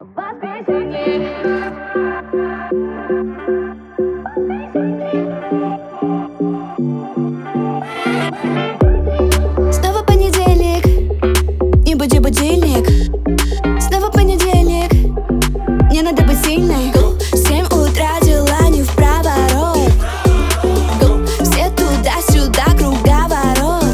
Снова понедельник, не буди будильник. Снова понедельник, мне надо быть сильной. 7 утра, дела не вправо-рот. Все туда-сюда, круговорот.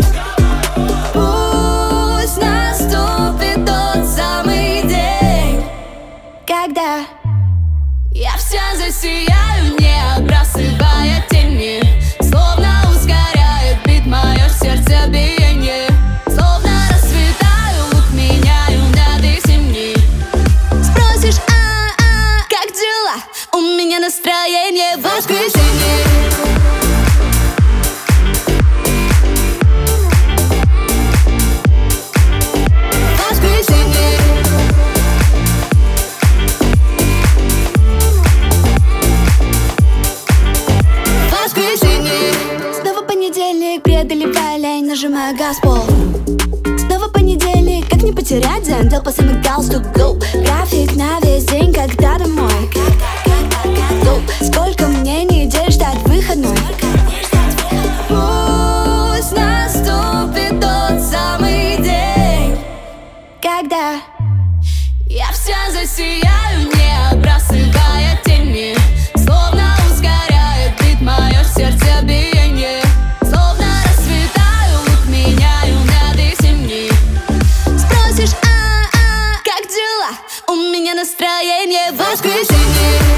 Пусть наступит тот самый день, когда я вся засияю, не отбрасывая тени. Словно ускоряет бит мое сердцебиение. Словно расцветаю, лук меняю на весенний. Спросишь, как дела? У меня настроение в воскресенье. Преодолевая лень, нажимая газ в пол. Снова понедельник, как не потерять дзен? Дел по самый галстук, go. График на весь день, когда домой, go. Сколько мне недель ждать выходной? Пусть наступит тот самый день, когда я вся засияю, не отбрасывая тени. Словно ускоряет бит мое сердцебиение. Настроение в воскресенье.